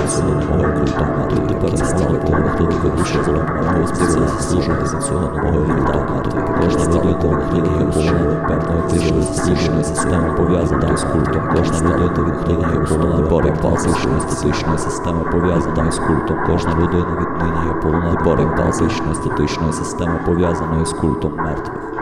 нового культу мертвих. Тепер настала пора, хто не вирішив зламного співати служити за цього нового культа мертвих. Кожна людина в Україні є полонена певною тижною системою пов'язаною з культом. Кожна людина в Україні є полонена боротьба з статичною системою пов'язаною з культом. Кожна людина віднині є полонена боротьба з статичною системою пов'язаною з культом мертвих.